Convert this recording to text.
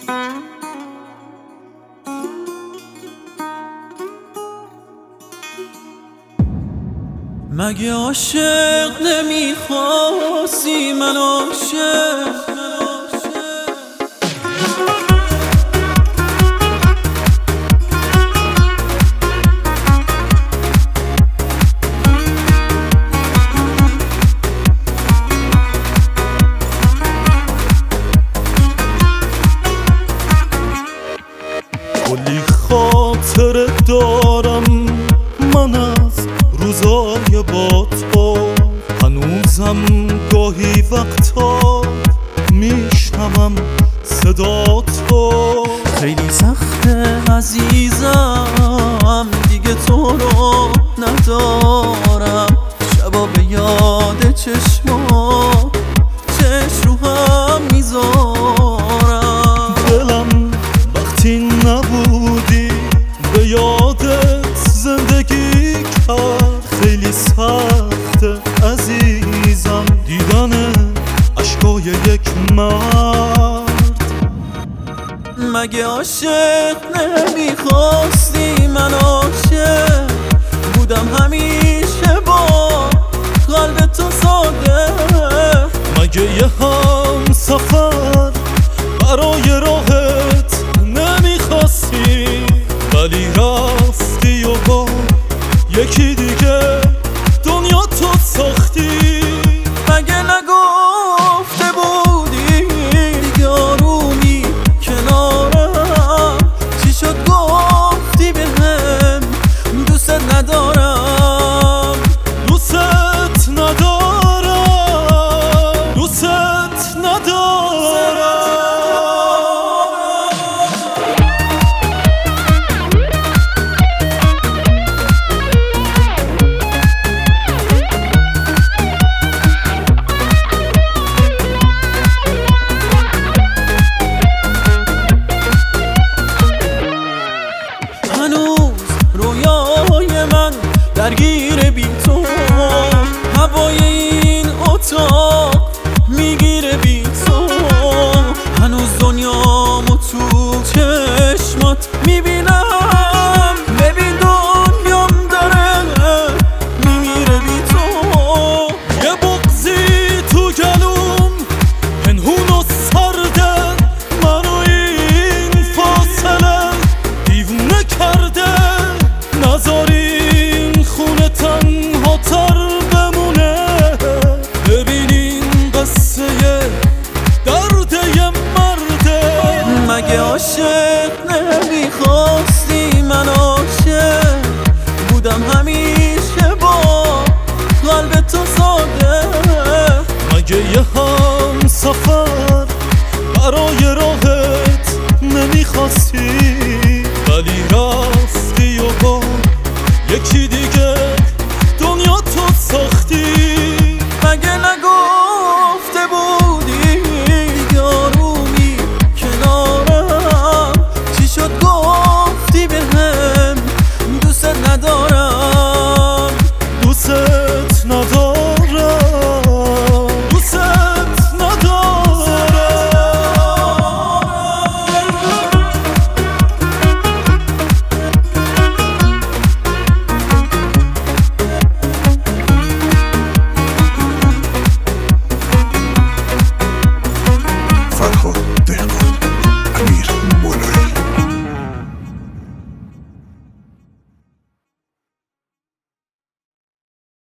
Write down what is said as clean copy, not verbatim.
مگه عاشق نمیخواستی من عاشق کلی خاطره دارم من از روزای با تو، هنوزم گاهی وقتا میشنوم صدا تو. خیلی سخته عزیزم دیگه تو رو ندارم، شبا به یاد چشم رو هم میذارم. دلم وقتی نبودی به یادت زندگی کرد، خیلی سخته عزیزم دیدن اشکای یک مرد. مگه عاشق نمیخواستی من عاشق بودم همیشه با قلب تو ساده. مگه یه هم سفر برای راحت نمیخواستی ولی رفتی و با یکی دیگه دنیا تو ساختی. مگه نگفته بودی دیگه آرومی کنارم، چی شد گفتی بهم دوست ندارم. دوست ندارم، دوست ندارم. هنوز رویای من درگیر بی تو، هوای این اتاق میگیره بی تو. هنوز دنیامو تو چشمات میبینم، ببین دنیام داره میمیره بی تو. یه بغضی تو گلوم پنهون و سرده، منو این فاصله دیوونه کرده. نذارین خونه تنها تر بمونه، ببینین قصه درد یه مرده. مگه عاشق نمیخواستی من عاشق بودم همیشه با قلب تو ساده. مگه یه هم سفر برای راه